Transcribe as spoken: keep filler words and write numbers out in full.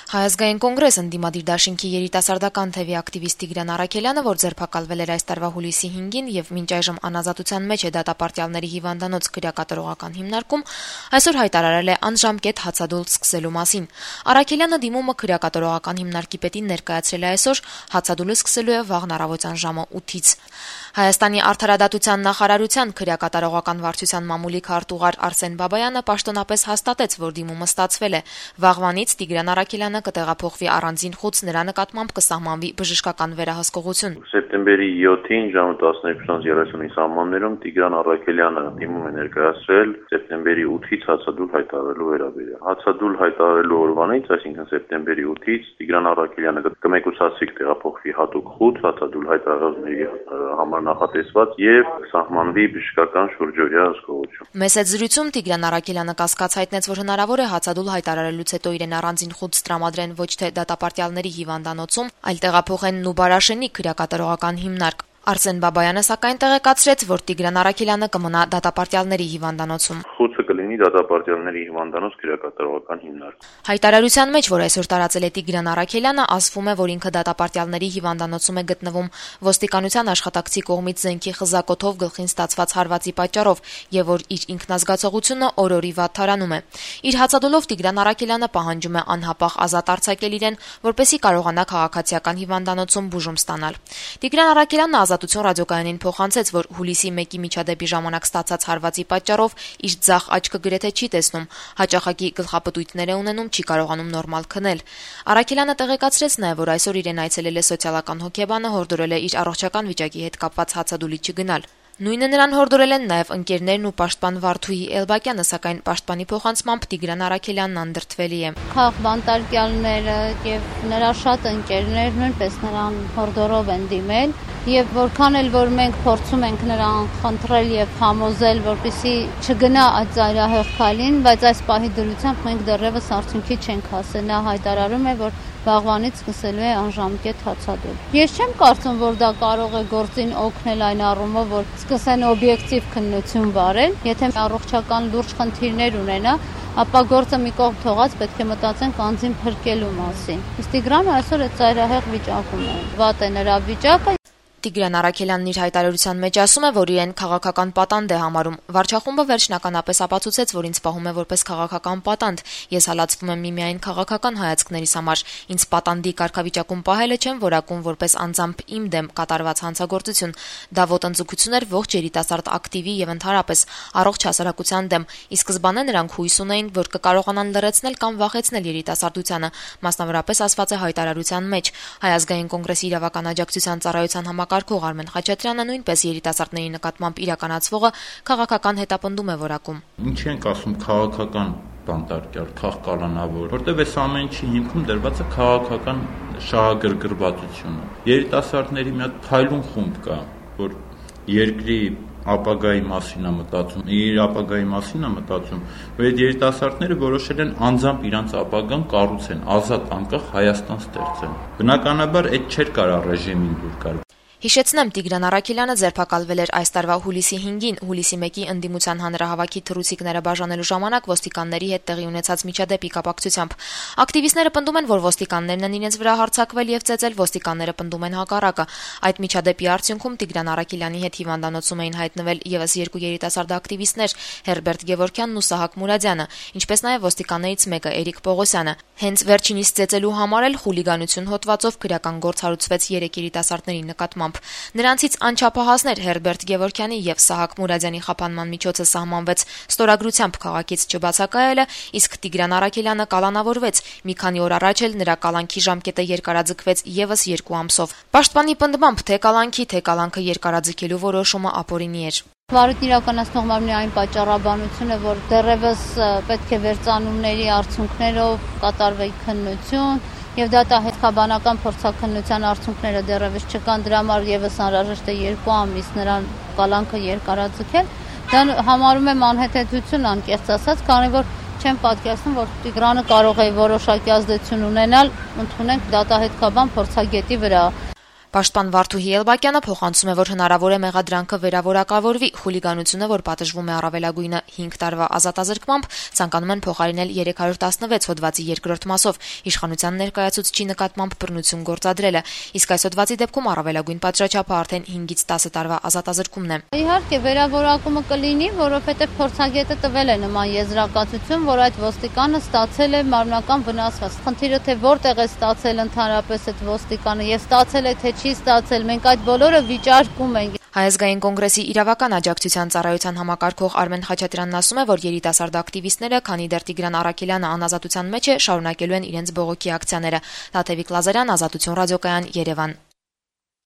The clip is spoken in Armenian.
Հայազգային կոնգրես ընդդիմադիր դաշինքի երիտասարդական թևի ակտիվիստ Տիգրան Առաքելյանը, որ ձերբակալվել էր այս տարվա հուլիսի հինգին եւ մինչ այժմ անազատության մեջ է դատապարտյալների հիվանդանոց քրեակատարողական հիմնարկում, այսօր հայտարարել է անժամկետ հացադուլ սկսելու մասին։ Առաքելյանը դիմումը քրեակատարողական հիմնարկի պետին ներկայացրել է այսօր, հացադուլը սկսելու է վաղն առավոտյան ժամը ութից։ Հայաստանի արդարադատության նախարարության քրեակատարողական վարչության մամուլի քարտուղար Արսեն Բաբայանը պաշտոնապես հաստատեց, որ դիմումը ստացվել է։ Վաղվանից Տիգրան Առաքելյանը կտեղափոխվի առանձին խոց, նրա նկատմամբ կսահմանվի բժշկական վերահսկողություն։ Սեպտեմբերի յոթին ժամը տասներկու երեսունի սահմաններում Տիգրան Առաքելյանը դիմում է ներկայացրել սեպտեմբերի ութից հացադուլ հայտարարելու վերաբերյալ։ Հացադուլ հայտարարելու օրվանից, այսինքն սեպտեմբերի ութից Տիգրան Առաքելյանը կմեկուսացի տեղափոխվի հատուկ խոց հացադուլ հայտարարողների համար նախատեսված եւ սահմանվի բժշկական շուրջօրյա հսկողություն։ Մեծ զրույցում Տիգրան Առաքելյանը կասկած հայտնեց, որ հնարավոր է հացադուլ հայտարարելուց հետո իրեն առանձին խոց տրամադրեն ոչ թե դատապարտյալների հիվանդանոցում, այլ տեղափոխեն Նուբարաշենի քրեակատարողական հիմնարկ։ Արսեն Բաբայանը սակայն տեղեկացրեց, որ Տիգրան Առաքելյանը կմնա դատապարտյալների հիվանդանոցում։ Խոցը կլինի դատապարտյալների հիվանդանոց քրեակատարողական հիմնարկ։ Հայտարարության մեջ, որ այսօր տարածել է Տիգրան Առաքելյանը, ասվում է, որ ինքը դատապարտյալների հիվանդանոցում է գտնվում ոստիկանության աշխատակցի կողմից զենքի խզակոթով գլխին ստացված հարվածի պատճառով եւ որ իր ինքնազգացողությունը օրորի վատթարանում է։ Իր հացադուլով Տիգրան Առաքելյանը պահանջում է անհապաղ ազատ արձակել իրեն, որպեսզի կարողանա քաղաքացիական հիվանդանոցում բուժում ստանալ։ Տիգրան Առաքելյանը Ազատություն ռադիոկայանին փոխանցեց, որ հուլիսի մեկի միջադեպի ժամանակ ստացած հարվածի պատճառով իր ձախ աչքը գրեթե չի տեսնում, հաճախակի գլխապտույտներ է ունենում, չի կարողանում նորմալ քնել։ Առաքելյանը տեղեկացրեց նաև, որ այսօր իրեն այցելել է սոցիալական հոգեբանը, հորդորել է իր առողջական վիճակի հետ կապված հացադուլի չգնալ։ Նույնը նրան հորդորել են նաև ընկերներն ու պաշտպան Վարդուհի Էլբակյանը, սակայն պաշտպանի փոխանցմամբ Տիգրան Առաքելյանն անդրդվելի է։ Քաղբանտարկյալները եւ նրա շատ ընկերներ նույնպես նրան հորդորով են դիմել եւ որքան էլ որ մենք փորձում ենք նրան խնդրել եւ համոզել, որպեսզի չգնա այդ ծայրահեղ քայլին, բայց այս պահի դրությամբ մենք դեռևս արդյունքի չենք հասել։ Նա հայտարարում է, որ վաղվանից սկսելու է անժամկետ հացադուլ։ Ես չեմ կարծում, որ դա կարող է գործին օգնել այն առումով, որ սկսեն օբյեկտիվ քննություն վարել, եթե առողջական լուրջ խնդիրներ ունենա, ապա գործը մի կողմ թողած պետք է մտածենք անձին փրկելու մասին։ Իսկ Տիգրանը այսօր այդ ծայրահեղ վիճակում է։ Վատ է նրա վիճակը։ Տիգրան Առաքելյանն իր հայտարարության մեջ ասում է, որ իրեն քաղաքական պատանդ է համարում։ Վարչախումբը վերջնականապես ապացուցեց, որ ինձ պահում է որպես քաղաքական պատանդ։ Ես հալածվում եմ միմիայն քաղաքական հայացքներիս համար։ Ինձ պատանդի կարգավիճակում պահելը չեմ որակում որպես անձամբ իմ դեմ կատարված հանցագործություն։ Դա ոտնձգություն էր ողջ երիտասարդ ակտիվի եւ ընդհանրապես առողջ հասարակության դեմ։ Ի սկզբանե նրանք հույս ունեին, որ կկարողանան լրացնել կամ վախեցնել երիտասարդությանը, մասնավորապես ասված է հայտարարության մեջ։ Հայազգային կոնգրեսի իրավական աջակցության ծառայության համակարգող Արմեն Խաչատրյանը նույնպես երիտասարդների նկատմամբ իրականացվողը քաղաքական հետապնդում է որակում։ Ինչ ենք ասում քաղաքական բանտարկյալ, քաղկալանավոր, որտեղ այս ամեն ինչի հիմքում դրված է քաղաքական շահագրգռվածությունը։ Երիտասարդների մի հատ փայլուն խումբ կա, որ երկրի ապագայի մասին է մտածում, իր ապագայի մասին է մտածում, որ այդ երիտասարդները որոշել են անձամբ իրանց ապագան կառուցեն, ազատ անկախ Հայաստան ստեղծեն։ Բնականաբար այդ չէր կարող ռեժիմին դուր գալ։ Հիշեցնեմ, Տիգրան Առաքելյանը ձերբակալվել էր այս տարվա հուլիսի հինգին, հուլիսի մեկի ընդդիմության հանրահավաքի թռուցիկները բաժանելու ժամանակ ոստիկանների հետ տեղի ունեցած միջադեպի կապակցությամբ։ Ակտիվիստները պնդում են, որ ոստիկաններն են իրենց վրա հարձակվել եւ ծեծել, ոստիկանները պնդում են հակառակը։ Այդ միջադեպի արդյունքում Տիգրան Առաքելյանի հետ հիվանդանոցում էին հայտնվել եւս երկու երիտասարդ ակտիվիստներ՝ Հերբերտ Գևորգյանն ու Սահակ Մուրադյանը, ինչպես նաեւ ոստիկաններից մեկը Էրիկ Պողոսյանը։ Հենց վերջինիս ծեծելու համար էլ խուլիգանություն հոդվածով քրեական գործ հարուցվեց երեք երիտասարդների նկատմամբ։ Նրանցից անչափահասներ Հերբերտ Գևորգյանի եւ Սահակ Մուրադյանի խափանման միջոցը սահմանվեց ստորագրությամբ քաղաքից չբացակայելը, իսկ Տիգրան Առաքելյանը կալանավորվեց։ Մի քանի օր առաջ էլ նրա կալանքի ժամկետը երկարաձգվեց եւս երկու ամսով։ Պաշտպանի պնդմամբ թե կալանքի, թե կալանքը երկարաձգելու որոշումը ապօրինի էր։ Վարույթն իրականացնող մարմնի այն պատճառաբանությունը, որ դեռևս պետք է վերծանումների արդյունքներով կատարվի քննություն եւ դատահետքաբանական փորձաքննության արդյունքները դեռևս չկան, դրա համար եւս անհրաժեշտ է երկու ամիս նրան կալանքը երկարաձգել։ Դա համարում եմ անհեթեթություն անկեղծ ասած, քանի որ չեմ պատկերացնում, որ Տիգրանը կարող է որոշակի ազդեցություն ունենալ, ընդունենք դատահետքաբան փորձագետի վրա։ Պաշտպան Վարդուհի Էլբակյանը փոխանցում է, որ հնարավոր է մեղադրանքը վերավորակավորվի, խուլիգանությունը, որ պատժվում է առավելագույնը հինգ տարվա ազատազրկմամբ, ցանկանում են փոխարինել երեք հարյուր տասնվեց հոդվածի երկրորդ մասով իշխանության ներկայացուցչի նկատմամբ բռնություն գործադրելը, իսկ այս հոդվածի դեպքում առավելագույն պատժաչափը արդեն հինգից տասը տարվա ազատազրկումն է։ Իհարկե վերավորակումը կլինի, որովհետև փորձագետը տվել է նման եզրակացություն, որ այդ ոստիկանը ստացել է մարմնական վնասված։ Խնդիրը թե որտեղ է ստացել ընդհանրապես այդ ոստիկանը եւ ստացել է թե չի ստացել, մենք այդ բոլորը վիճարկում ենք։ Հայազգային կոնգրեսի իրավական աջակցության ծառայության համակարգող Արմեն Խաչատրյանն ասում է, որ երիտասարդ ակտիվիստները, քանի դեռ Տիգրան Առաքելյանը անազատության մեջ է, շարունակելու են իրենց բողոքի ակցիաները։ Տաթևիկ Լազարյան, Ազատություն ռադիոկայան, Երևան։